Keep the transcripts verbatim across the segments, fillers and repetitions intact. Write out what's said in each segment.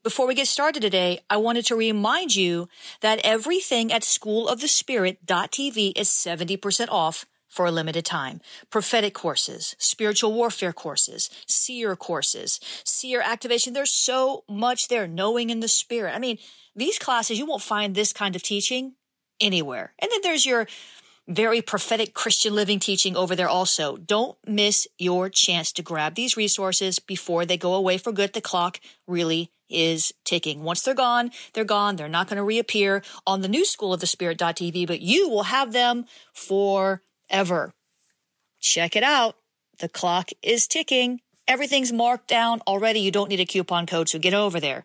Before we get started today, I wanted to remind you that everything at school of the spirit dot t v is seventy percent off for a limited time. Prophetic courses, spiritual warfare courses, seer courses, seer activation. There's so much there, knowing in the spirit. I mean, these classes, you won't find this kind of teaching anywhere. And then there's your very prophetic Christian living teaching over there also. Don't miss your chance to grab these resources before they go away for good. The clock really is ticking. Once they're gone, they're gone. They're not going to reappear on the new school of the spirit dot t v, but you will have them forever. Check it out. The clock is ticking. Everything's marked down already. You don't need a coupon code, so get over there.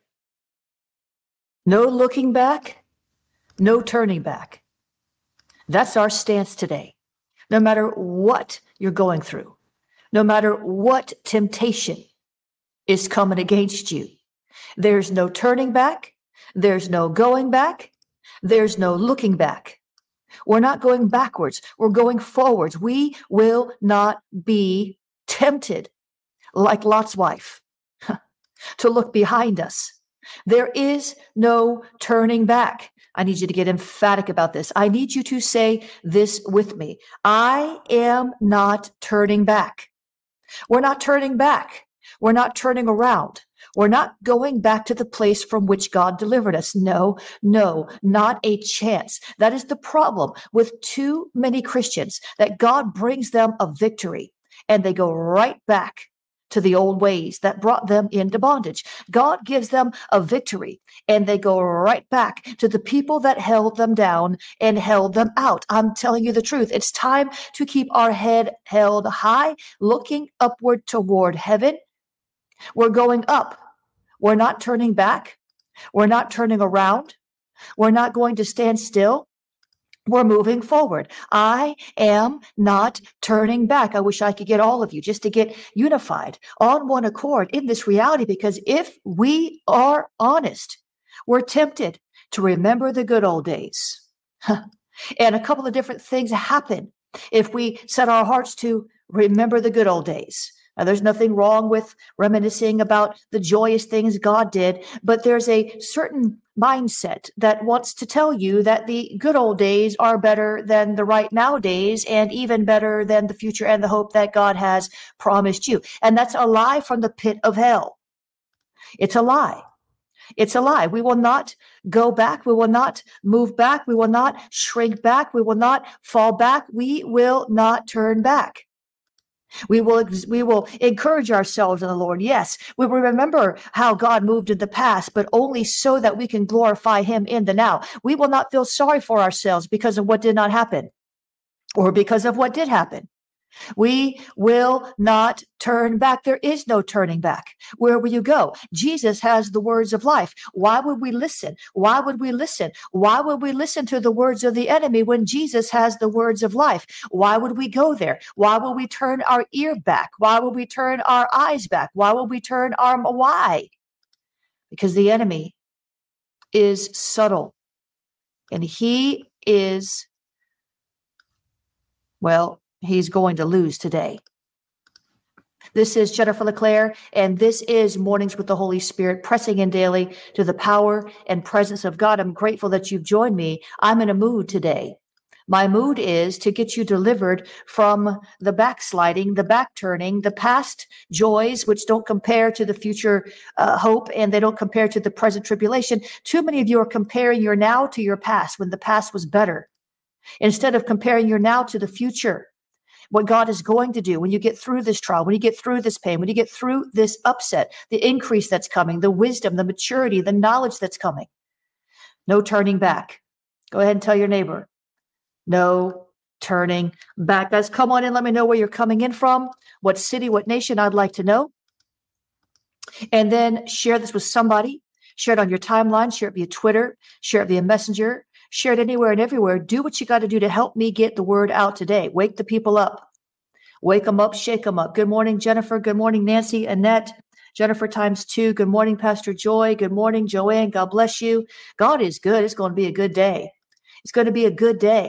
No looking back, no turning back. That's our stance today. No matter what you're going through, no matter what temptation is coming against you, there's no turning back. There's no going back. There's no looking back. We're not going backwards. We're going forwards. We will not be tempted like Lot's wife to look behind us. There is no turning back. I need you to get emphatic about this. I need you to say this with me. I am not turning back. We're not turning back. We're not turning around. We're not going back to the place from which God delivered us. No, no, not a chance. That is the problem with too many Christians, that God brings them a victory and they go right back to the old ways that brought them into bondage. God gives them a victory and they go right back to the people that held them down and held them out. I'm telling you the truth. It's time to keep our head held high, looking upward toward heaven. We're going up. We're not turning back. We're not turning around. We're not going to stand still. We're moving forward. I am not turning back. I wish I could get all of you just to get unified on one accord in this reality, because if we are honest, we're tempted to remember the good old days. And a couple of different things happen if we set our hearts to remember the good old days. Now, there's nothing wrong with reminiscing about the joyous things God did, but there's a certain mindset that wants to tell you that the good old days are better than the right now days, and even better than the future and the hope that God has promised you. And that's a lie from the pit of hell. It's a lie. It's a lie. We will not go back. We will not move back. We will not shrink back. We will not fall back. We will not turn back. We will we will encourage ourselves in the Lord. Yes, we will remember how God moved in the past, but only so that we can glorify him in the now. We will not feel sorry for ourselves because of what did not happen or because of what did happen. We will not turn back. There is no turning back. Where will you go? Jesus has the words of life. Why would we listen? Why would we listen? Why would we listen to the words of the enemy when Jesus has the words of life? Why would we go there? Why would we turn our ear back? Why would we turn our eyes back? Why would we turn our, why? Because the enemy is subtle and he is, well, he's going to lose today. This is Jennifer LeClaire, and this is Mornings with the Holy Spirit, pressing in daily to the power and presence of God. I'm grateful that you've joined me. I'm in a mood today. My mood is to get you delivered from the backsliding, the backturning, the past joys, which don't compare to the future uh, hope, and they don't compare to the present tribulation. Too many of you are comparing your now to your past when the past was better, instead of comparing your now to the future. What God is going to do when you get through this trial, when you get through this pain, when you get through this upset, the increase that's coming, the wisdom, the maturity, the knowledge that's coming. No turning back. Go ahead and tell your neighbor, no turning back. Guys, come on in. Let me know where you're coming in from, what city, what nation. I'd like to know. And then share this with somebody. Share it on your timeline. Share it via Twitter. Share it via Messenger. Share it anywhere and everywhere. Do what you got to do to help me get the word out today. Wake the people up. Wake them up, shake them up. Good morning, Jennifer. Good morning, Nancy, Annette. Jennifer times two. Good morning, Pastor Joy. Good morning, Joanne. God bless you. God is good. It's going to be a good day. It's going to be a good day.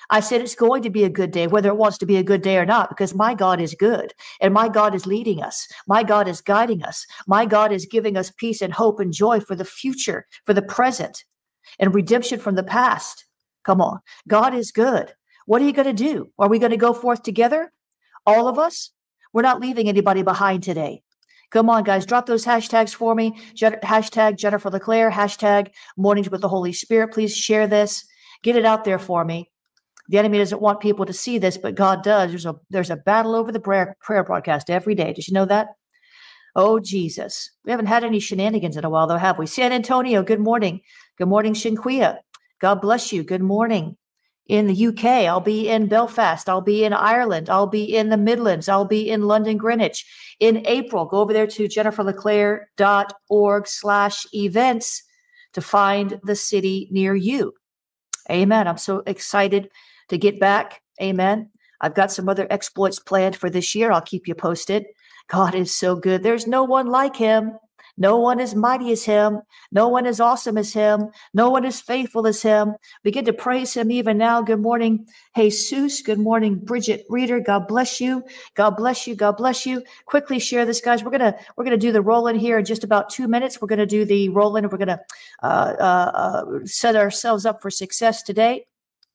I said it's going to be a good day, whether it wants to be a good day or not, because my God is good and my God is leading us. My God is guiding us. My God is giving us peace and hope and joy for the future, for the present, and redemption from the past. Come on. God is good. What are you going to do? Are we going to go forth together? All of us? We're not leaving anybody behind today. Come on, guys, drop those hashtags for me. Je- hashtag Jennifer LeClaire, hashtag Mornings with the Holy Spirit. Please share this. Get it out there for me. The enemy doesn't want people to see this, but God does. There's a there's a battle over the prayer, prayer broadcast every day. Did you know that? Oh, Jesus. We haven't had any shenanigans in a while, though, have we? San Antonio, good morning. Good morning, Shinquia. God bless you. Good morning. In the U K, I'll be in Belfast. I'll be in Ireland. I'll be in the Midlands. I'll be in London, Greenwich. In April, go over there to jenniferleclaire.org slash events to find the city near you. Amen. I'm so excited to get back. Amen. I've got some other exploits planned for this year. I'll keep you posted. God is so good. There's no one like him. No one as mighty as him. No one as awesome as him. No one as faithful as him. Begin to praise him even now. Good morning, Jesus. Good morning, Bridget Reader. God bless you. God bless you. God bless you. Quickly share this, guys. We're gonna we're gonna do the roll in here in just about two minutes. We're gonna do the roll in. We're gonna uh, uh, uh, set ourselves up for success today,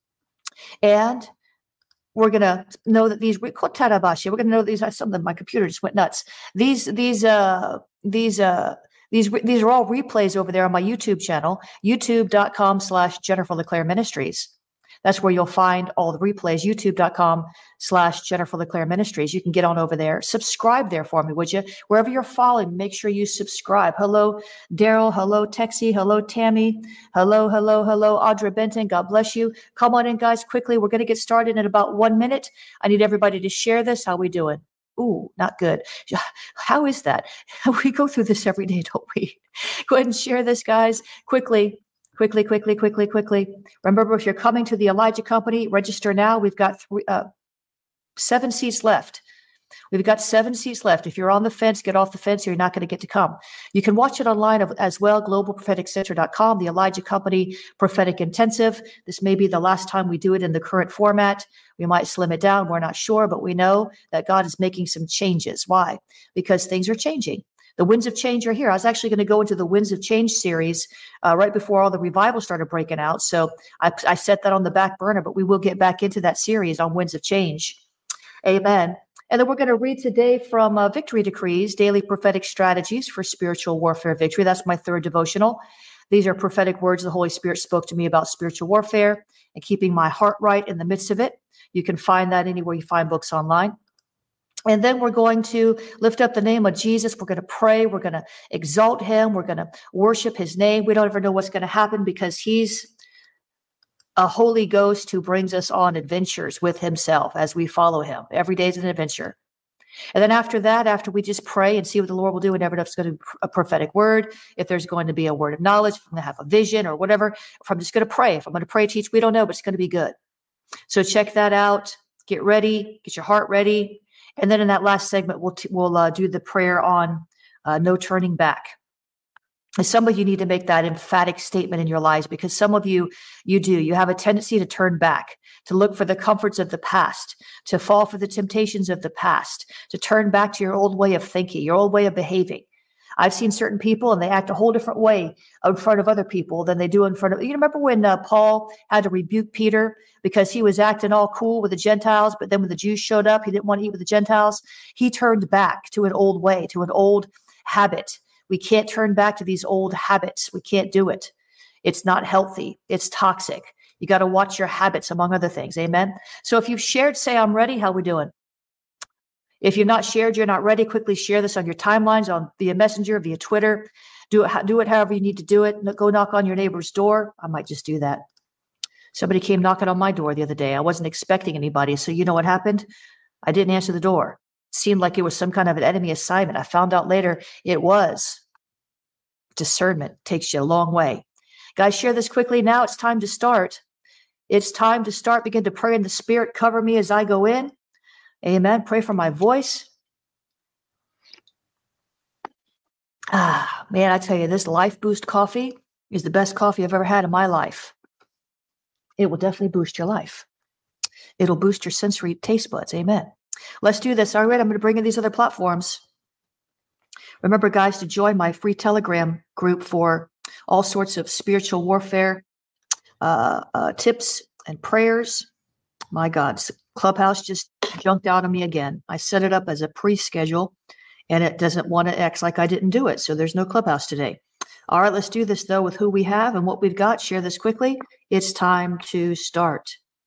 and we're going to know that these, we're going to know these, something, my computer just went nuts. These, these, uh, these, uh, these, these are all replays over there on my YouTube channel, youtube.com slash Jennifer LeClaire Ministries. That's where you'll find all the replays, youtube.com slash Jennifer LeClaire Ministries. You can get on over there. Subscribe there for me, would you? Wherever you're following, make sure you subscribe. Hello, Daryl. Hello, Texie. Hello, Tammy. Hello, hello, hello, Audra Benton. God bless you. Come on in, guys, quickly. We're going to get started in about one minute. I need everybody to share this. How we doing? Ooh, not good. How is that? We go through this every day, don't we? Go ahead and share this, guys, quickly. Quickly, quickly, quickly, quickly. Remember, if you're coming to the Elijah Company, register now. We've got three, uh, seven seats left. We've got seven seats left. If you're on the fence, get off the fence, or you're not going to get to come. You can watch it online as well, global prophetic center dot com, the Elijah Company Prophetic Intensive. This may be the last time we do it in the current format. We might slim it down. We're not sure, but we know that God is making some changes. Why? Because things are changing. The winds of change are here. I was actually going to go into the winds of change series uh, right before all the revival started breaking out. So I, I set that on the back burner, but we will get back into that series on winds of change. Amen. And then we're going to read today from uh, Victory Decrees, Daily Prophetic Strategies for Spiritual Warfare Victory. That's my third devotional. These are prophetic words the Holy Spirit spoke to me about spiritual warfare and keeping my heart right in the midst of it. You can find that anywhere you find books online. And then we're going to lift up the name of Jesus. We're going to pray. We're going to exalt him. We're going to worship his name. We don't ever know what's going to happen because he's a Holy Ghost who brings us on adventures with himself as we follow him. Every day is an adventure. And then after that, after we just pray and see what the Lord will do, and never know if it's going to be a prophetic word, if there's going to be a word of knowledge, if I'm going to have a vision or whatever, if I'm just going to pray, if I'm going to pray, teach, we don't know, but it's going to be good. So check that out. Get ready. Get your heart ready. And then in that last segment, we'll, t- we'll uh, do the prayer on uh, no turning back. And some of you need to make that emphatic statement in your lives because some of you, you do. You have a tendency to turn back, to look for the comforts of the past, to fall for the temptations of the past, to turn back to your old way of thinking, your old way of behaving. I've seen certain people and they act a whole different way in front of other people than they do in front of, you remember when uh, Paul had to rebuke Peter because he was acting all cool with the Gentiles, but then when the Jews showed up, he didn't want to eat with the Gentiles. He turned back to an old way, to an old habit. We can't turn back to these old habits. We can't do it. It's not healthy. It's toxic. You got to watch your habits, among other things. Amen. So if you've shared, say, I'm ready. How we doing? If you've not shared, you're not ready, quickly share this on your timelines, on via Messenger, via Twitter. Do it, do it however you need to do it. Go knock on your neighbor's door. I might just do that. Somebody came knocking on my door the other day. I wasn't expecting anybody. So you know what happened? I didn't answer the door. It seemed like it was some kind of an enemy assignment. I found out later it was. Discernment takes you a long way. Guys, share this quickly. Now it's time to start. It's time to start. Begin to pray in the Spirit. Cover me as I go in. Amen. Pray for my voice. Ah, man, I tell you, this Life Boost coffee is the best coffee I've ever had in my life. It will definitely boost your life. It'll boost your sensory taste buds. Amen. Let's do this. All right, I'm going to bring in these other platforms. Remember, guys, to join my free Telegram group for all sorts of spiritual warfare uh, uh, tips and prayers. My God, Clubhouse just junked out on me again. I set it up as a pre-schedule, and it doesn't want to X like I didn't do it. So there's no Clubhouse today. All right, let's do this, though, with who we have and what we've got. Share this quickly. It's time to start.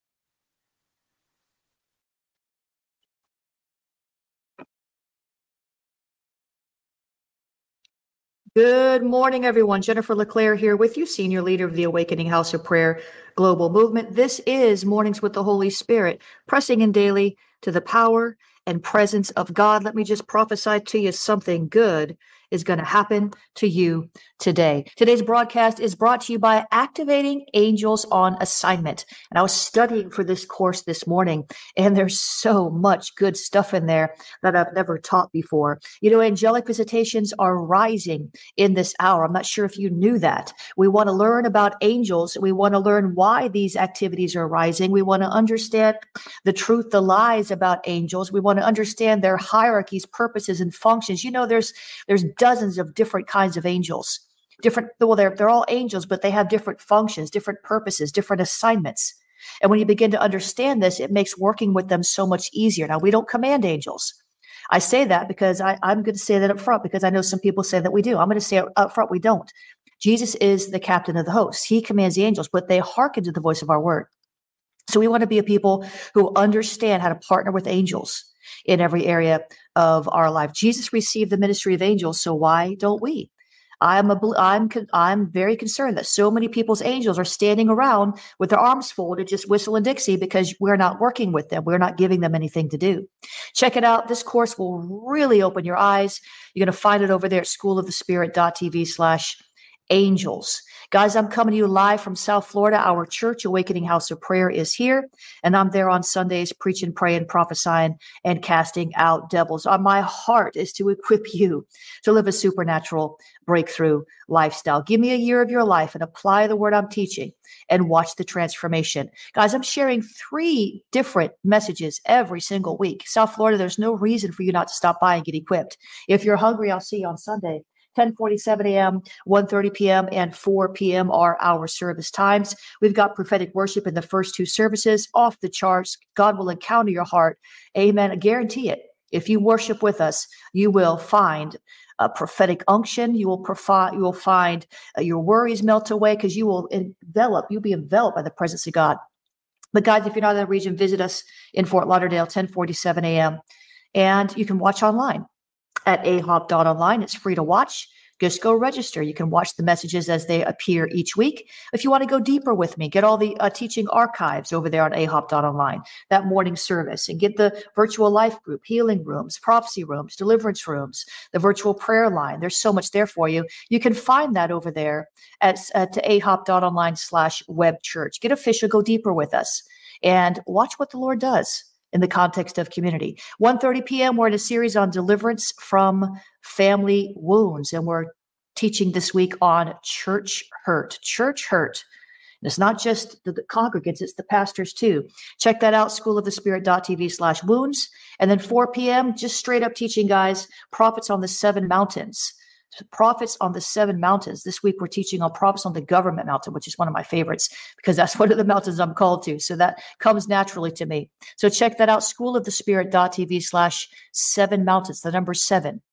Good morning, everyone. Jennifer LeClaire here with you, Senior Leader of the Awakening House of Prayer Global Movement. This is Mornings with the Holy Spirit, pressing in daily to the power and presence of God. Let me just prophesy to you something good is going to happen to you today. Today's broadcast is brought to you by Activating Angels on Assignment. And I was studying for this course this morning, and there's so much good stuff in there that I've never taught before. You know, angelic visitations are rising in this hour. I'm not sure if you knew that. We want to learn about angels. We want to learn why these activities are rising. We want to understand the truth, the lies about angels. We want to understand their hierarchies, purposes, and functions. You know, there's there's dozens of different kinds of angels. Different, well, they're they're all angels, but they have different functions, different purposes, different assignments. And when you begin to understand this, it makes working with them so much easier. Now, we don't command angels. I say that because I, I'm going to say that up front because I know some people say that we do. I'm going to say up front we don't. Jesus is the captain of the host. He commands the angels, but they hearken to the voice of our word. So we want to be a people who understand how to partner with angels in every area of our life. Jesus received the ministry of angels, so why don't we? I'm a, I'm I'm very concerned that so many people's angels are standing around with their arms folded, just whistling Dixie because we're not working with them. We're not giving them anything to do. Check it out. This course will really open your eyes. You're going to find it over there at schoolofthespirit.tv slash angels. Guys, I'm coming to you live from South Florida. Our church, Awakening House of Prayer, is here, and I'm there on Sundays preaching, praying, prophesying, and casting out devils. Uh, my heart is to equip you to live a supernatural breakthrough lifestyle. Give me a year of your life and apply the word I'm teaching and watch the transformation. Guys, I'm sharing three different messages every single week. South Florida, there's no reason for you not to stop by and get equipped. If you're hungry, I'll see you on Sunday. ten forty-seven a.m., one thirty p.m., and four p.m. are our service times. We've got prophetic worship in the first two services, off the charts. God will encounter your heart. Amen. I guarantee it. If you worship with us, you will find a prophetic unction. You will provide, you will find uh, your worries melt away because you will envelop, you'll be enveloped by the presence of God. But guys, if you're not in the region, visit us in Fort Lauderdale, ten forty-seven a.m. And you can watch online at a hop dot online. It's free to watch. Just go register. You can watch the messages as they appear each week. If you want to go deeper with me, get all the uh, teaching archives over there on a hop dot online, that morning service, and get the virtual life group, healing rooms, prophecy rooms, deliverance rooms, the virtual prayer line. There's so much there for you. You can find that over there at, at a hop dot online slash web church. Get official, go deeper with us, and watch what the Lord does in the context of community. one thirty p.m., we're in a series on deliverance from family wounds, and we're teaching this week on church hurt. Church hurt. And it's not just the, the congregants, it's the pastors too. Check that out, schoolofthespirit.tv slash wounds. And then four p.m., just straight up teaching, guys, prophets on the seven mountains. Prophets on the seven mountains. This week we're teaching on prophets on the government mountain, which is one of my favorites because that's one of the mountains I'm called to. So that comes naturally to me. So check that out, schoolofthespirit.tv slash seven mountains, the number seven,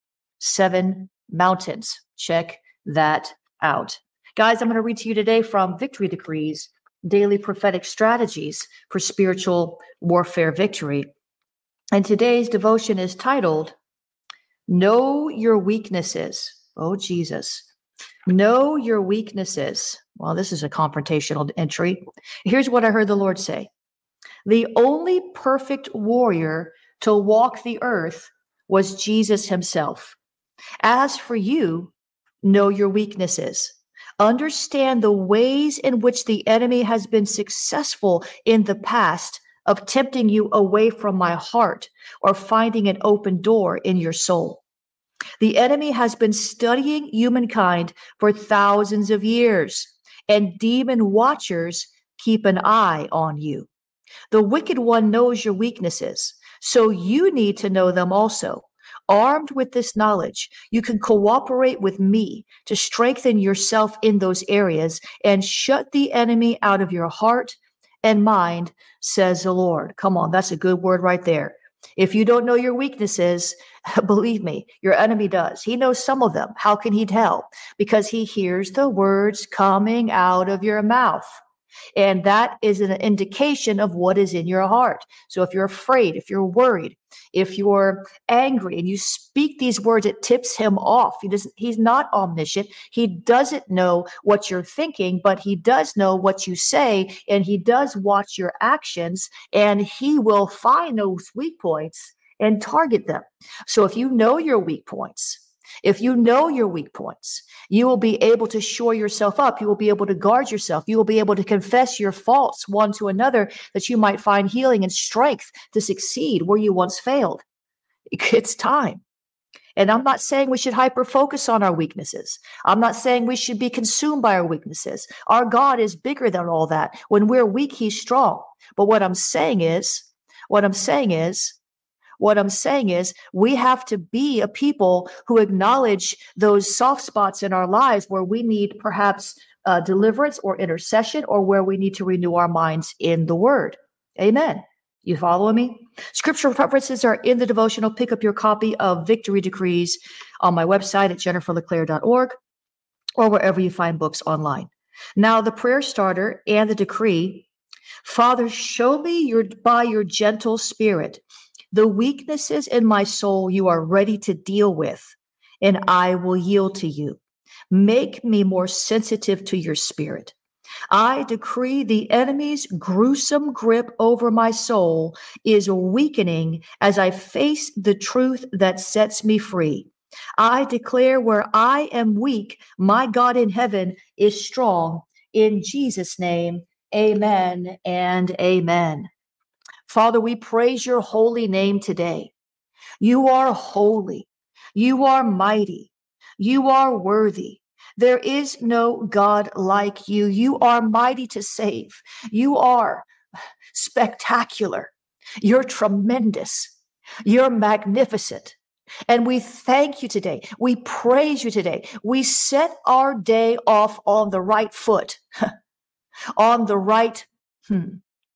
seven mountains. Check that out. Guys, I'm going to read to you today from Victory Decrees, Daily Prophetic Strategies for Spiritual Warfare Victory. And today's devotion is titled, Know Your Weaknesses. Oh, Jesus. Know your weaknesses. Well, this is a confrontational entry. Here's what I heard the Lord say. The only perfect warrior to walk the earth was Jesus himself. As for you, know your weaknesses. Understand the ways in which the enemy has been successful in the past of tempting you away from my heart or finding an open door in your soul. The enemy has been studying humankind for thousands of years, and demon watchers keep an eye on you. The wicked one knows your weaknesses, so you need to know them also. Armed with this knowledge, you can cooperate with me to strengthen yourself in those areas and shut the enemy out of your heart and mind, says the Lord. Come on, that's a good word right there. If you don't know your weaknesses, believe me, your enemy does. He knows some of them. How can he tell? Because he hears the words coming out of your mouth. And that is an indication of what is in your heart. So if you're afraid, if you're worried, if you're angry and you speak these words, it tips him off. He doesn't, he's not omniscient. He doesn't know what you're thinking, but he does know what you say, and he does watch your actions, and he will find those weak points and target them. So if you know your weak points, if you know your weak points, you will be able to shore yourself up. You will be able to guard yourself. You will be able to confess your faults one to another, that you might find healing and strength to succeed where you once failed. It's time. And I'm not saying we should hyper focus on our weaknesses. I'm not saying we should be consumed by our weaknesses. Our God is bigger than all that. When we're weak, he's strong. But what I'm saying is, what I'm saying is, What I'm saying is we have to be a people who acknowledge those soft spots in our lives where we need perhaps uh, deliverance or intercession, or where we need to renew our minds in the word. Amen. You following me? Scripture references are in the devotional. Pick up your copy of Victory Decrees on my website at jennifer leclaire dot org or wherever you find books online. Now, the prayer starter and the decree. Father, show me your by your gentle spirit the weaknesses in my soul you are ready to deal with, and I will yield to you. Make me more sensitive to your spirit. I decree the enemy's gruesome grip over my soul is weakening as I face the truth that sets me free. I declare where I am weak, my God in heaven is strong. In Jesus' name, amen and amen. Father, we praise your holy name today. You are holy. You are mighty. You are worthy. There is no God like you. You are mighty to save. You are spectacular. You're tremendous. You're magnificent. And we thank you today. We praise you today. We set our day off on the right foot, on the right hmm,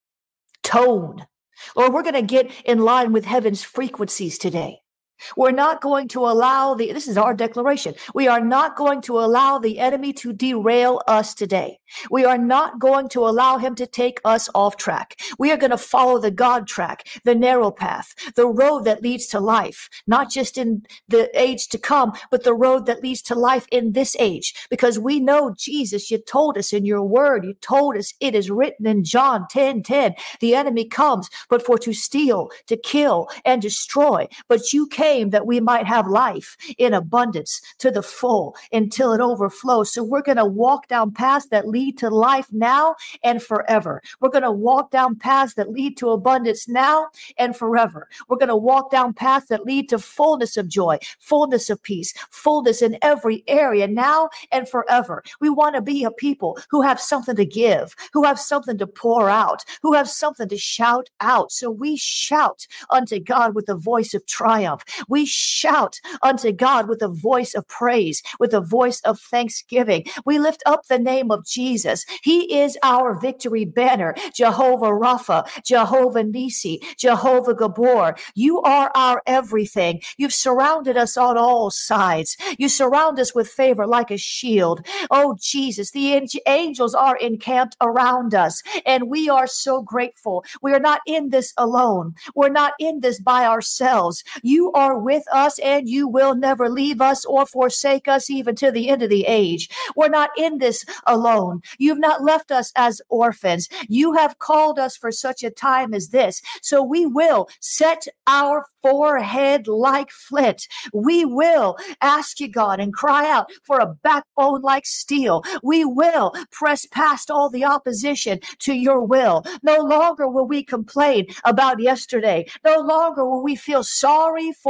tone. Lord, we're going to get in line with heaven's frequencies today. We're not going to allow the, this is our declaration. We are not going to allow the enemy to derail us today. We are not going to allow him to take us off track. We are going to follow the God track, the narrow path, the road that leads to life, not just in the age to come, but the road that leads to life in this age. Because we know, Jesus, you told us in your word, you told us it is written in John ten ten, the enemy comes, but for to steal, to kill, and destroy. But you came that we might have life in abundance to the full until it overflows. So we're going to walk down paths that lead to life now and forever. We're going to walk down paths that lead to abundance now and forever. We're going to walk down paths that lead to fullness of joy, fullness of peace, fullness in every area now and forever. We want to be a people who have something to give, who have something to pour out, who have something to shout out. So we shout unto God with a voice of triumph. We shout unto God with a voice of praise, with a voice of thanksgiving. We lift up the name of Jesus. He is our victory banner. Jehovah Rapha, Jehovah Nisi, Jehovah Gabor. You are our everything. You've surrounded us on all sides. You surround us with favor like a shield. Oh, Jesus, the angels are encamped around us, and we are so grateful. We are not in this alone. We're not in this by ourselves. You are with us, and you will never leave us or forsake us even to the end of the age. We're not in this alone. You've not left us as orphans. You have called us for such a time as this. So we will set our forehead like flint. We will ask you, God, and cry out for a backbone like steel. We will press past all the opposition to your will. No longer will we complain about yesterday. No longer will we feel sorry for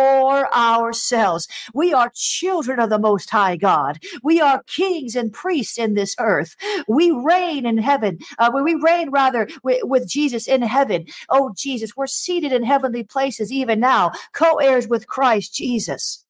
for ourselves. We are children of the Most High God. We are kings and priests in this earth. We reign in heaven. Uh, we reign rather with, with Jesus in heaven. Oh, Jesus, we're seated in heavenly places even now, co-heirs with Christ Jesus.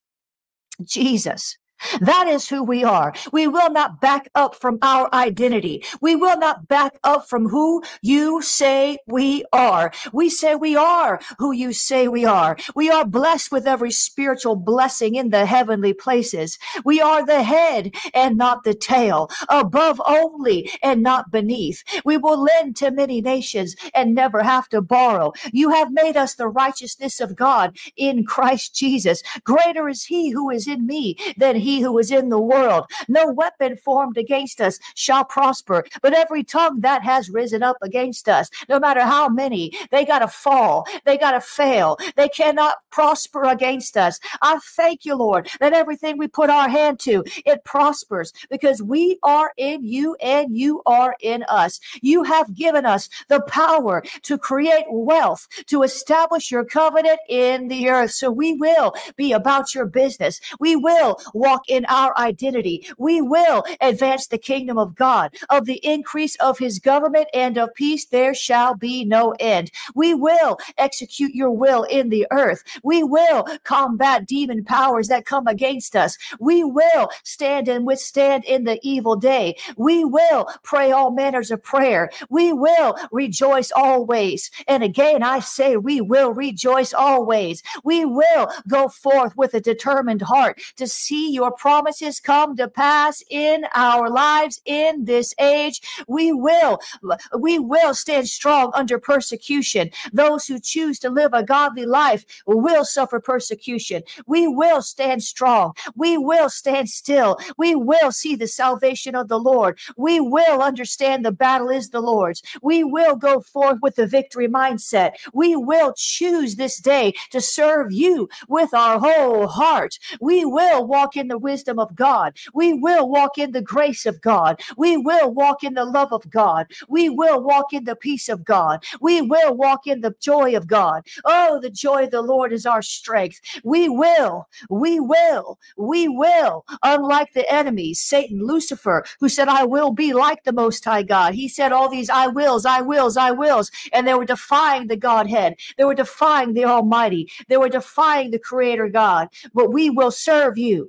Jesus. That is who we are. We will not back up from our identity. We will not back up from who you say we are. We say we are who you say we are. We are blessed with every spiritual blessing in the heavenly places. We are the head and not the tail, above only and not beneath. We will lend to many nations and never have to borrow. You have made us the righteousness of God in Christ Jesus. Greater is he who is in me than he who is in the world. No weapon formed against us shall prosper, but every tongue that has risen up against us, no matter how many, they got to fall. They got to fail. They cannot prosper against us. I thank you, Lord, that everything we put our hand to, it prospers because we are in you and you are in us. You have given us the power to create wealth, to establish your covenant in the earth. So we will be about your business. We will walk in our identity. We will advance the kingdom of God. Of the increase of his government and of peace, there shall be no end. We will execute your will in the earth. We will combat demon powers that come against us. We will stand and withstand in the evil day. We will pray all manners of prayer. We will rejoice always. And again, I say we will rejoice always. We will go forth with a determined heart to see your promises come to pass in our lives in this age. We will, we will stand strong under persecution. Those who choose to live a godly life will suffer persecution. We will stand strong. We will stand still. We will see the salvation of the Lord. We will understand the battle is the Lord's. We will go forth with the victory mindset. We will choose this day to serve you with our whole heart. We will walk in the wisdom of God. We will walk in the grace of God. We will walk in the love of God. We will walk in the peace of God. We will walk in the joy of God. Oh, the joy of the Lord is our strength. We will, we will, we will, unlike the enemies, Satan, Lucifer, who said, I will be like the Most High God. He said all these I wills, I wills, I wills, and they were defying the Godhead. They were defying the Almighty. They were defying the Creator God. But we will serve you.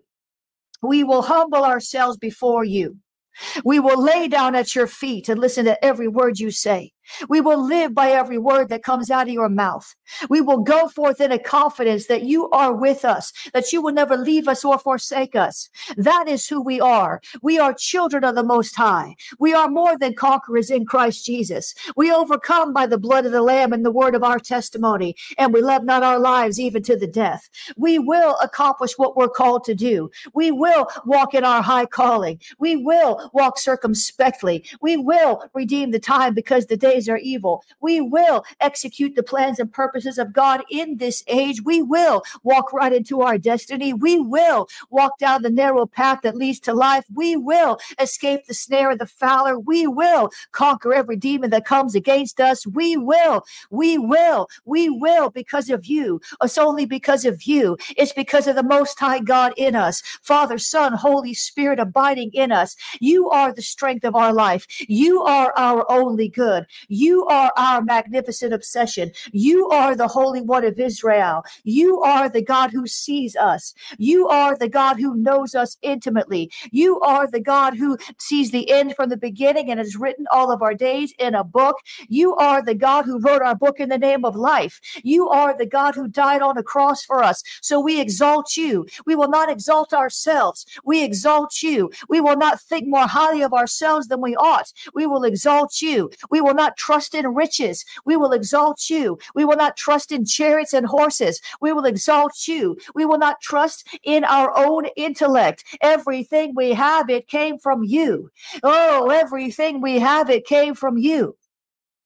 We will humble ourselves before you. We will lay down at your feet and listen to every word you say. We will live by every word that comes out of your mouth. We will go forth in a confidence that you are with us, that you will never leave us or forsake us. That is who we are. We are children of the Most High. We are more than conquerors in Christ Jesus. We overcome by the blood of the Lamb and the word of our testimony, and we love not our lives even to the death. We will accomplish what we're called to do. We will walk in our high calling. We will walk circumspectly. We will redeem the time because the days are evil. We will execute the plans and purposes of God in this age. We will walk right into our destiny. We will walk down the narrow path that leads to life. We will escape the snare of the fowler. We will conquer every demon that comes against us. We will, we will, we will because of you. It's only because of you. It's because of the Most High God in us. Father, Son, Holy Spirit abiding in us. You are the strength of our life. You are our only good. You are our magnificent obsession. You are the Holy One of Israel. You are the God who sees us. You are the God who knows us intimately. You are the God who sees the end from the beginning and has written all of our days in a book. You are the God who wrote our book in the name of life. You are the God who died on a cross for us. So we exalt you. We will not exalt ourselves. We exalt you. We will not think more highly of ourselves than we ought. We will exalt you. We will not trust in riches. We will exalt you. We will not trust in chariots and horses. We will exalt you. We will not trust in our own intellect. Everything we have, it came from you. Oh, everything we have, it came from you.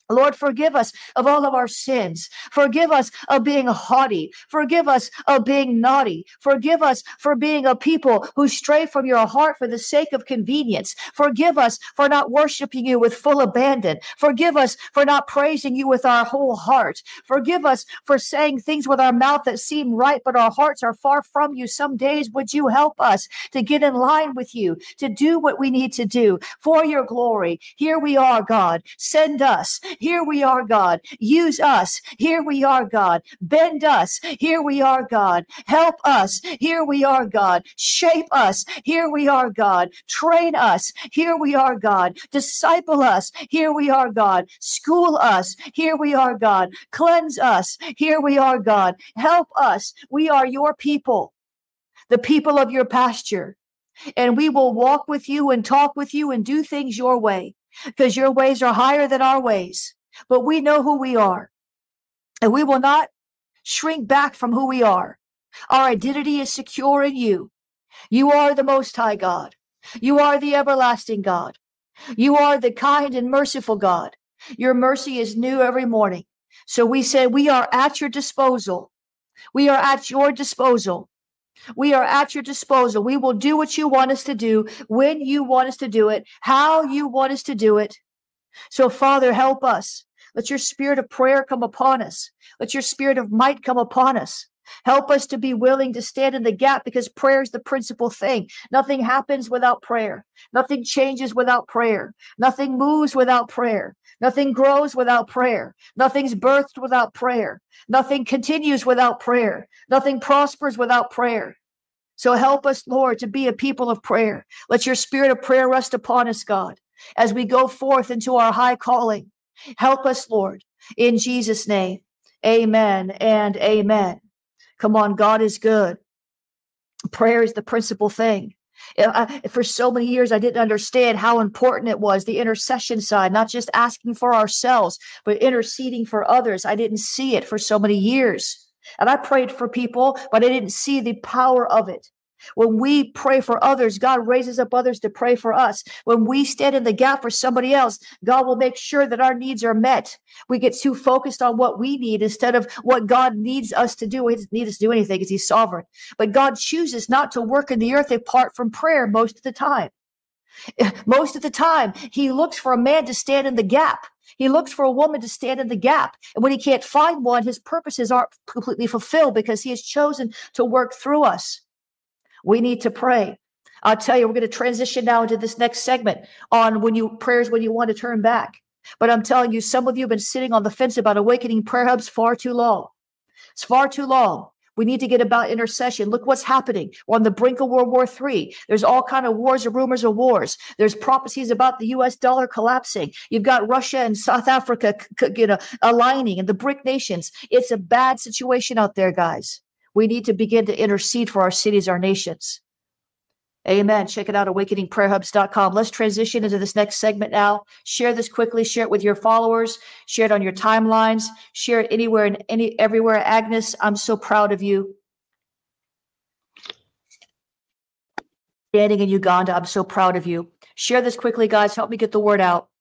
Lord, forgive us of all of our sins. Forgive us of being haughty. Forgive us of being naughty. Forgive us for being a people who stray from your heart for the sake of convenience. Forgive us for not worshiping you with full abandon. Forgive us for not praising you with our whole heart. Forgive us for saying things with our mouth that seem right, but our hearts are far from you. Some days would you help us to get in line with you, to do what we need to do for your glory. Here we are, God. Send us. Here we are, God. Use us. Here we are, God. Bend us. Here we are, God. Help us. Here we are, God. Shape us. Here we are, God. Train us. Here we are, God. Disciple us. Here we are, God. School us. Here we are, God. Cleanse us. Here we are, God. Help us. We are your people, the people of your pasture. And we will walk with you and talk with you and do things your way, because your ways are higher than our ways. But we know who we are, and we will not shrink back from who we are. Our identity is secure in you. You are the Most High God. You are the everlasting God. You are the kind and merciful God. Your mercy is new every morning. So we say we are at your disposal. We are at your disposal. We are at your disposal. We will do what you want us to do, when you want us to do it, how you want us to do it. So, Father, help us. Let your spirit of prayer come upon us. Let your spirit of might come upon us. Help us to be willing to stand in the gap, because prayer is the principal thing. Nothing happens without prayer. Nothing changes without prayer. Nothing moves without prayer. Nothing grows without prayer. Nothing's birthed without prayer. Nothing continues without prayer. Nothing prospers without prayer. So help us, Lord, to be a people of prayer. Let your spirit of prayer rest upon us, God, as we go forth into our high calling. Help us, Lord, in Jesus' name. Amen and amen. Come on, God is good. Prayer is the principal thing. I, for so many years, I didn't understand how important it was, the intercession side, not just asking for ourselves, but interceding for others. I didn't see it for so many years. And I prayed for people, but I didn't see the power of it. When we pray for others, God raises up others to pray for us. When we stand in the gap for somebody else, God will make sure that our needs are met. We get too focused on what we need instead of what God needs us to do. He doesn't need us to do anything because he's sovereign. But God chooses not to work in the earth apart from prayer most of the time. Most of the time, he looks for a man to stand in the gap. He looks for a woman to stand in the gap. And when he can't find one, his purposes aren't completely fulfilled because he has chosen to work through us. We need to pray. I'll tell you, we're going to transition now into this next segment on when you prayers when you want to turn back. But I'm telling you, some of you have been sitting on the fence about Awakening Prayer Hubs far too long. It's far too long. We need to get about intercession. Look what's happening. We're on the brink of World War Three. There's all kind of wars and rumors of wars. There's prophecies about the U S dollar collapsing. You've got Russia and South Africa, you know, aligning, and the BRIC nations. It's a bad situation out there, guys. We need to begin to intercede for our cities, our nations. Amen. Check it out, awakening prayer hubs dot com. Let's transition into this next segment now. Share this quickly. Share it with your followers. Share it on your timelines. Share it anywhere and any everywhere. Agnes, I'm so proud of you. Standing in Uganda, I'm so proud of you. Share this quickly, guys. Help me get the word out.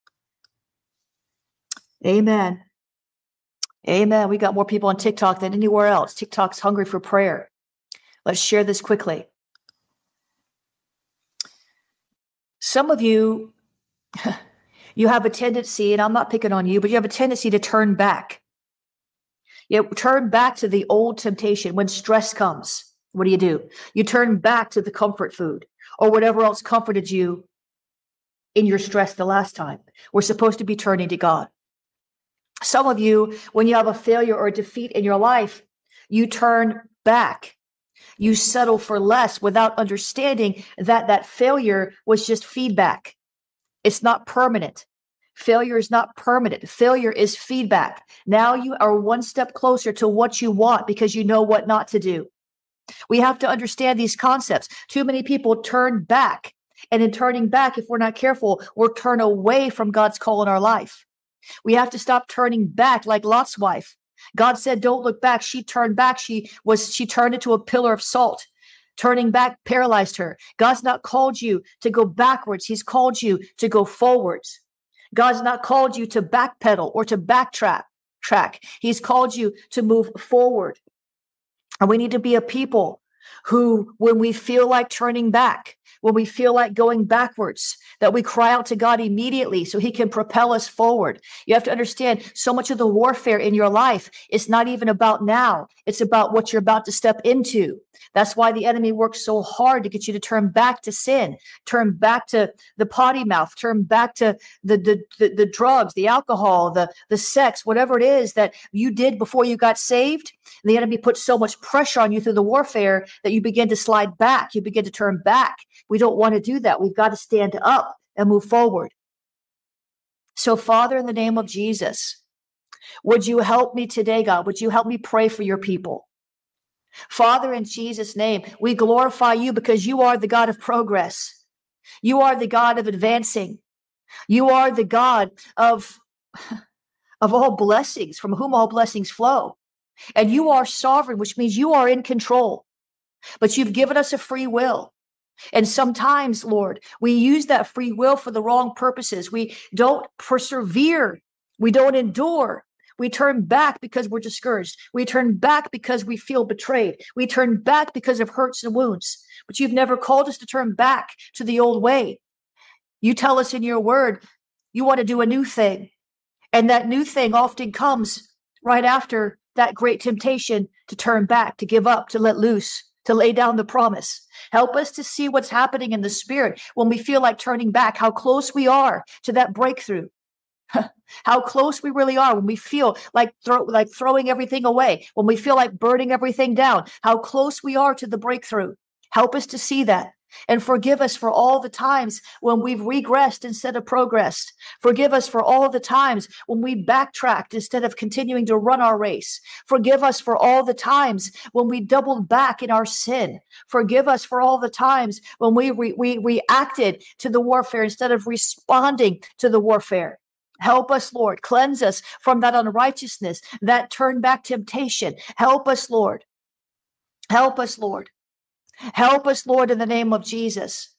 Amen. Amen. We got more people on TikTok than anywhere else. TikTok's hungry for prayer. Let's share this quickly. Some of you, you have a tendency, and I'm not picking on you, but you have a tendency to turn back. You turn back to the old temptation. When stress comes, what do you do? You turn back to the comfort food or whatever else comforted you in your stress the last time. We're supposed to be turning to God. Some of you, when you have a failure or a defeat in your life, you turn back. You settle for less without understanding that that failure was just feedback. It's not permanent. Failure is not permanent. Failure is feedback. Now you are one step closer to what you want because you know what not to do. We have to understand these concepts. Too many people turn back. And in turning back, if we're not careful, we'll turn away from God's call in our life. We have to stop turning back like Lot's wife. God said, don't look back. She turned back. She was, she turned into a pillar of salt. Turning back paralyzed her. God's not called you to go backwards. He's called you to go forwards. God's not called you to backpedal or to backtrack. Track. He's called you to move forward. And we need to be a people who, when we feel like turning back, when we feel like going backwards, that we cry out to God immediately so he can propel us forward. You have to understand, so much of the warfare in your life is not even about now. It's about what you're about to step into. That's why the enemy works so hard to get you to turn back to sin, turn back to the potty mouth, turn back to the, the, the, the drugs, the alcohol, the, the sex, whatever it is that you did before you got saved. The enemy puts so much pressure on you through the warfare that you begin to slide back. You begin to turn back. We don't want to do that. We've got to stand up and move forward. So, Father, in the name of Jesus, would you help me today, God? Would you help me pray for your people? Father, in Jesus' name, we glorify you because you are the God of progress. You are the God of advancing. You are the God of, of all blessings, from whom all blessings flow. And you are sovereign, which means you are in control. But you've given us a free will. And sometimes, Lord, we use that free will for the wrong purposes. We don't persevere. We don't endure. We turn back because we're discouraged. We turn back because we feel betrayed. We turn back because of hurts and wounds. But you've never called us to turn back to the old way. You tell us in your word, you want to do a new thing. And that new thing often comes right after that great temptation to turn back, to give up, to let loose, to lay down the promise. Help us to see what's happening in the spirit when we feel like turning back, how close we are to that breakthrough. How close we really are when we feel like throw, like throwing everything away, when we feel like burning everything down, how close we are to the breakthrough. Help us to see that and forgive us for all the times when we've regressed instead of progressed. Forgive us for all the times when we backtracked instead of continuing to run our race. Forgive us for all the times when we doubled back in our sin. Forgive us for all the times when we, re- we reacted to the warfare instead of responding to the warfare. Help us, Lord. Cleanse us from that unrighteousness, that turn back temptation. Help us, Lord. Help us, Lord. Help us, Lord, in the name of Jesus.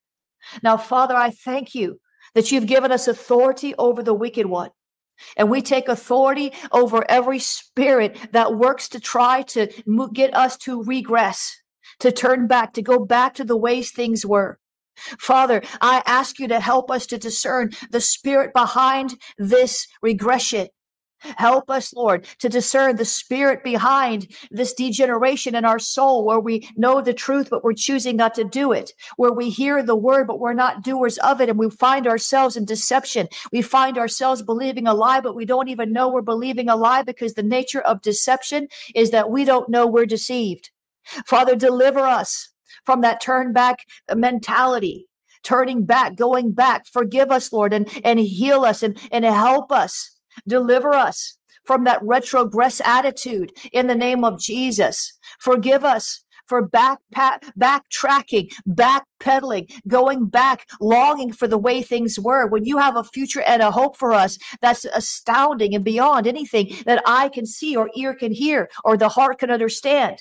Now, Father, I thank you that you've given us authority over the wicked one. And we take authority over every spirit that works to try to get us to regress, to turn back, to go back to the ways things were. Father, I ask you to help us to discern the spirit behind this regression. Help us, Lord, to discern the spirit behind this degeneration in our soul, where we know the truth, but we're choosing not to do it, where we hear the word, but we're not doers of it, and we find ourselves in deception. We find ourselves believing a lie, but we don't even know we're believing a lie, because the nature of deception is that we don't know we're deceived. Father, deliver us from that turn back mentality, turning back, going back. Forgive us, Lord, and, and heal us and, and help us. Deliver us from that retrogress attitude in the name of Jesus. Forgive us for back, pat, backtracking, backpedaling, going back, longing for the way things were. When you have a future and a hope for us, that's astounding and beyond anything that eye can see or ear can hear or the heart can understand.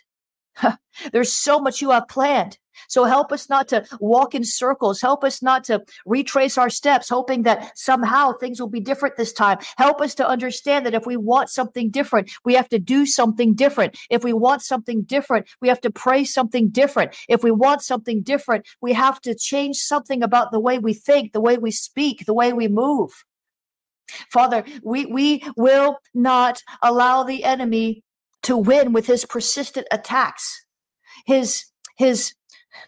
There's so much you have planned. So help us not to walk in circles. Help us not to retrace our steps, hoping that somehow things will be different this time. Help us to understand that if we want something different, we have to do something different. If we want something different, we have to pray something different. If we want something different, we have to change something about the way we think, the way we speak, the way we move. Father, we, we will not allow the enemy to win with his persistent attacks, his, his,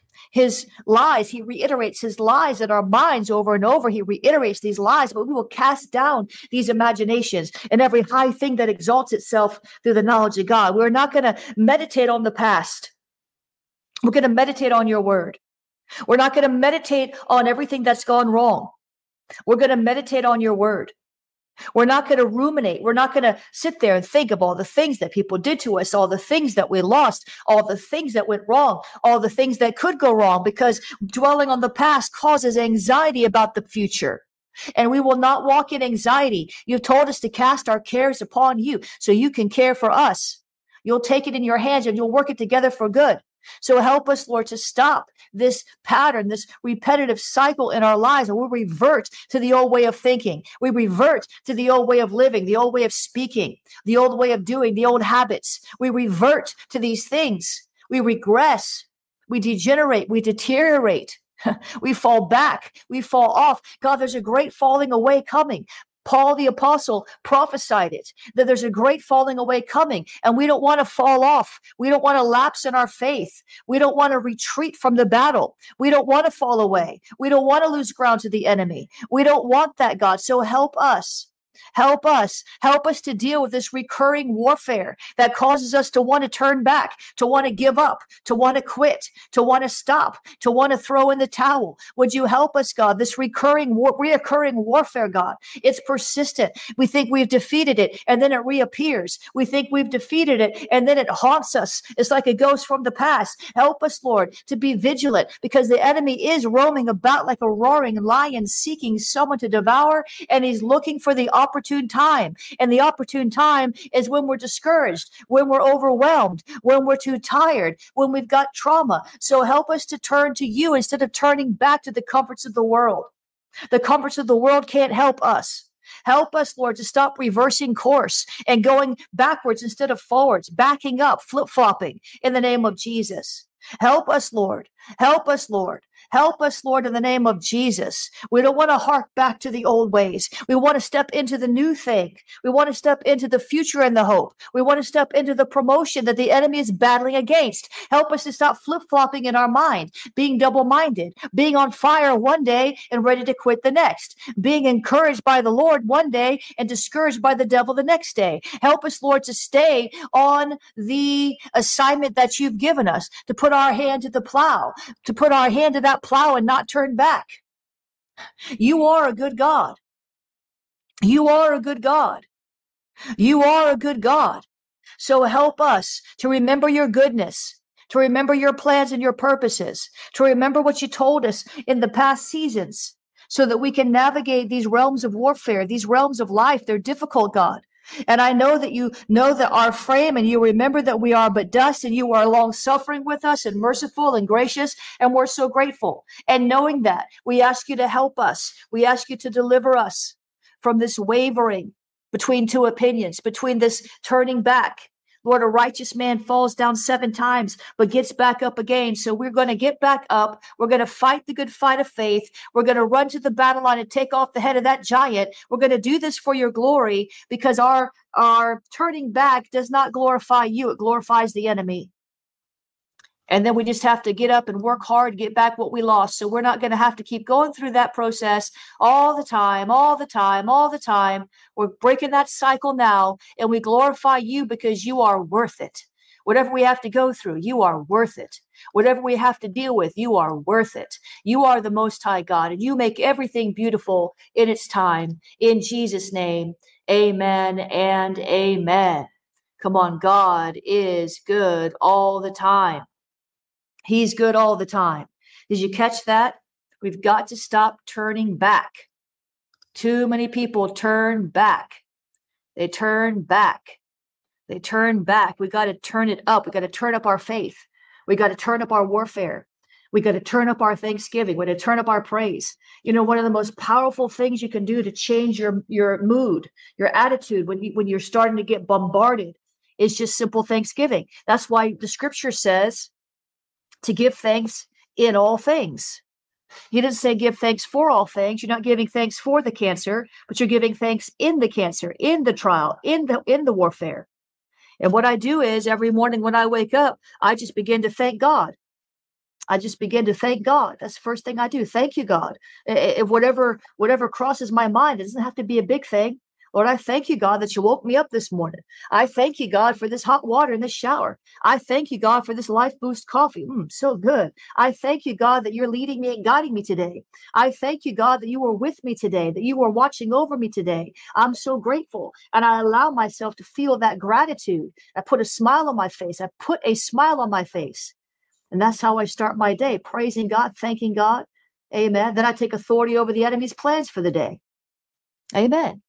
his lies. He reiterates his lies in our minds over and over. He reiterates these lies, but we will cast down these imaginations and every high thing that exalts itself through the knowledge of God. We're not going to meditate on the past. We're going to meditate on your word. We're not going to meditate on everything that's gone wrong. We're going to meditate on your word. We're not going to ruminate. We're not going to sit there and think of all the things that people did to us, all the things that we lost, all the things that went wrong, all the things that could go wrong, because dwelling on the past causes anxiety about the future. And we will not walk in anxiety. You've told us to cast our cares upon you so you can care for us. You'll take it in your hands and you'll work it together for good. So help us, Lord, to stop this pattern, this repetitive cycle in our lives, and we revert to the old way of thinking. We revert to the old way of living, the old way of speaking, the old way of doing, the old habits. We revert to these things. We regress. We degenerate. We deteriorate. We fall back. We fall off. God, there's a great falling away coming. Paul the apostle prophesied it, that there's a great falling away coming, and we don't want to fall off. We don't want to lapse in our faith. We don't want to retreat from the battle. We don't want to fall away. We don't want to lose ground to the enemy. We don't want that, God. So help us. Help us. Help us to deal with this recurring warfare that causes us to want to turn back, to want to give up, to want to quit, to want to stop, to want to throw in the towel. Would you help us, God? This recurring, war- reoccurring warfare, God, it's persistent. We think we've defeated it, and then it reappears. We think we've defeated it, and then it haunts us. It's like a ghost from the past. Help us, Lord, to be vigilant, because the enemy is roaming about like a roaring lion, seeking someone to devour, and he's looking for the opportunity opportune time. And the opportune time is when we're discouraged, when we're overwhelmed, when we're too tired, when we've got trauma. So help us to turn to you instead of turning back to the comforts of the world. The comforts of the world can't help us. Help us, Lord, to stop reversing course and going backwards instead of forwards, backing up, flip-flopping in the name of Jesus. Help us, Lord. Help us, Lord. Help us, Lord, in the name of Jesus. We don't want to hark back to the old ways. We want to step into the new thing. We want to step into the future and the hope. We want to step into the promotion that the enemy is battling against. Help us to stop flip-flopping in our mind, being double-minded, being on fire one day and ready to quit the next, being encouraged by the Lord one day and discouraged by the devil the next day. Help us, Lord, to stay on the assignment that you've given us, to put our hand to the plow, to put our hand to that plow and not turn back. You are a good God. You are a good God. You are a good God. So help us to remember your goodness, to remember your plans and your purposes, to remember what you told us in the past seasons, so that we can navigate these realms of warfare, these realms of life. They're difficult, God. And I know that you know that our frame, and you remember that we are but dust, and you are long suffering with us and merciful and gracious, and we're so grateful. And knowing that, we ask you to help us. We ask you to deliver us from this wavering between two opinions, between this turning back. Lord, a righteous man falls down seven times, but gets back up again. So we're going to get back up. We're going to fight the good fight of faith. We're going to run to the battle line and take off the head of that giant. We're going to do this for your glory, because our, our turning back does not glorify you. It glorifies the enemy. And then we just have to get up and work hard to get back what we lost. So we're not going to have to keep going through that process all the time, all the time, all the time. We're breaking that cycle now, and we glorify you because you are worth it. Whatever we have to go through, you are worth it. Whatever we have to deal with, you are worth it. You are the Most High God, and you make everything beautiful in its time. In Jesus' name, amen and amen. Come on, God is good all the time. He's good all the time. Did you catch that? We've got to stop turning back. Too many people turn back. They turn back. They turn back. We got to turn it up. We got to turn up our faith. We got to turn up our warfare. We got to turn up our thanksgiving. We got to turn up our praise. You know, one of the most powerful things you can do to change your, your mood, your attitude when you, when you're starting to get bombarded is just simple thanksgiving. That's why the scripture says to give thanks in all things. He doesn't say give thanks for all things. You're not giving thanks for the cancer, but you're giving thanks in the cancer, in the trial, in the in the warfare. And what I do is every morning when I wake up, I just begin to thank God. I just begin to thank God. That's the first thing I do. Thank you, God. If whatever whatever crosses my mind, it doesn't have to be a big thing. Lord, I thank you, God, that you woke me up this morning. I thank you, God, for this hot water in this shower. I thank you, God, for this Life Boost coffee. Mm, so good. I thank you, God, that you're leading me and guiding me today. I thank you, God, that you were with me today, that you were watching over me today. I'm so grateful. And I allow myself to feel that gratitude. I put a smile on my face. I put a smile on my face. And that's how I start my day, praising God, thanking God. Amen. Then I take authority over the enemy's plans for the day. Amen.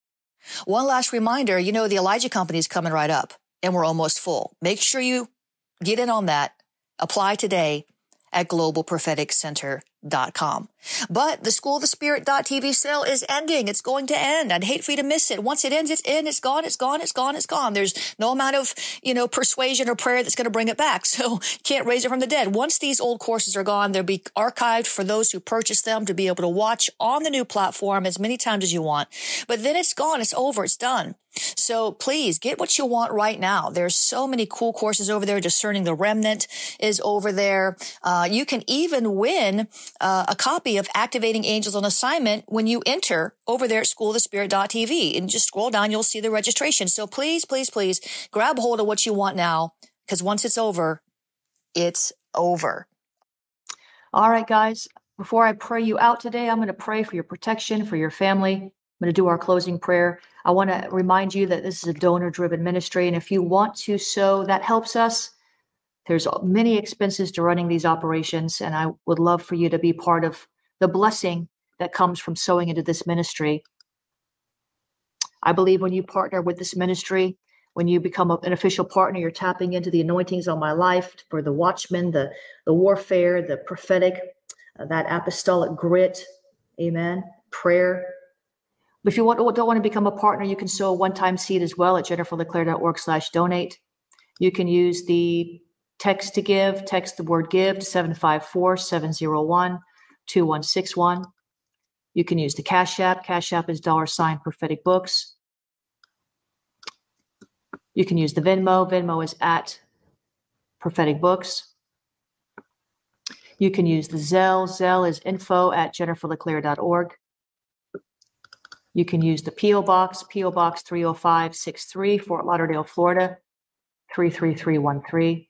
One last reminder, you know, the Elijah Company is coming right up, and we're almost full. Make sure you get in on that. Apply today at global prophetic center dot com. But the School of the Spirit dot T V sale is ending. It's going to end. I'd hate for you to miss it. Once it ends, it's in, it's gone, it's gone, it's gone, it's gone. There's no amount of, you know, persuasion or prayer that's going to bring it back. So can't raise it from the dead. Once these old courses are gone, they'll be archived for those who purchase them to be able to watch on the new platform as many times as you want. But then it's gone. It's over. It's done. So please get what you want right now. There's so many cool courses over there. Discerning the Remnant is over there. Uh, you can even win uh, a copy of Activating Angels on Assignment when you enter over there at school of the spirit dot T V, and just scroll down. You'll see the registration. So please, please, please grab hold of what you want now, because once it's over, it's over. All right, guys, before I pray you out today, I'm going to pray for your protection, for your family. I'm going to do our closing prayer. I want to remind you that this is a donor-driven ministry, and if you want to sow, that helps us. There's many expenses to running these operations, and I would love for you to be part of the blessing that comes from sowing into this ministry. I believe when you partner with this ministry, when you become a, an official partner, you're tapping into the anointings on my life for the watchmen, the, the warfare, the prophetic, uh, that apostolic grit, amen, prayer. But if you want, don't want to become a partner, you can sow a one-time seed as well at jennifer leclaire dot org slash donate. You can use the text to give, text the word give to seven five four, seven zero one, two one six one. You can use the Cash App. Cash App is dollar sign prophetic books. You can use the Venmo. Venmo is at prophetic books. You can use the Zelle. Zelle is info at jennifer leclaire dot org. You can use the P O Box, P O Box three oh five six three, Fort Lauderdale, Florida, three three three one three.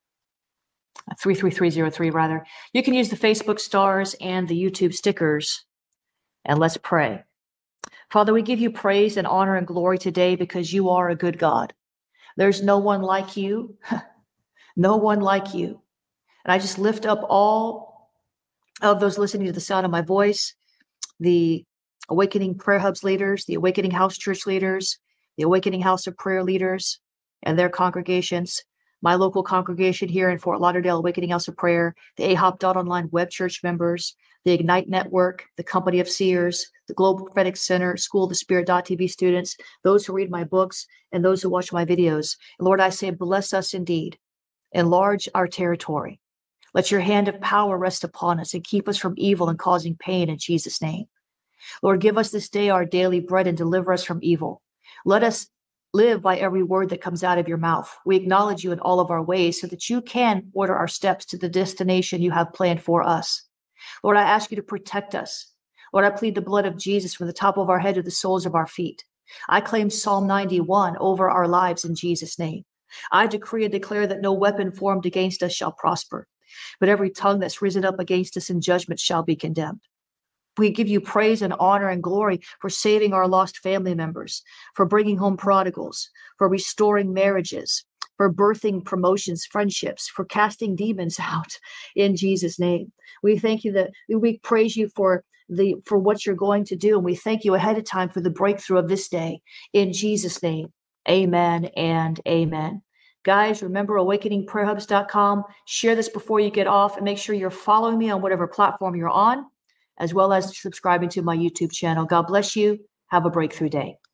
three three three zero three, rather. You can use the Facebook stars and the YouTube stickers. And let's pray. Father, we give you praise and honor and glory today because you are a good God. There's no one like you. No one like you. And I just lift up all of those listening to the sound of my voice, the Awakening Prayer Hubs leaders, the Awakening House Church leaders, the Awakening House of Prayer leaders and their congregations, my local congregation here in Fort Lauderdale, Awakening House of Prayer, the A H O P dot online web church members, the Ignite Network, the Company of Seers, the Global Prophetic Center, School of the Spirit dot T V students, those who read my books, and those who watch my videos. Lord, I say, bless us indeed. Enlarge our territory. Let your hand of power rest upon us and keep us from evil and causing pain in Jesus' name. Lord, give us this day our daily bread and deliver us from evil. Let us live by every word that comes out of your mouth. We acknowledge you in all of our ways so that you can order our steps to the destination you have planned for us. Lord, I ask you to protect us. Lord, I plead the blood of Jesus from the top of our head to the soles of our feet. I claim Psalm ninety-one over our lives in Jesus' name. I decree and declare that no weapon formed against us shall prosper, but every tongue that's risen up against us in judgment shall be condemned. We give you praise and honor and glory for saving our lost family members, for bringing home prodigals, for restoring marriages, for birthing promotions, friendships, for casting demons out in Jesus' name. We thank you that we praise you for the for what you're going to do, and we thank you ahead of time for the breakthrough of this day in Jesus' name. Amen and amen. Guys, remember awakening prayer hubs dot com. Share this before you get off and make sure you're following me on whatever platform you're on, as well as subscribing to my YouTube channel. God bless you. Have a breakthrough day.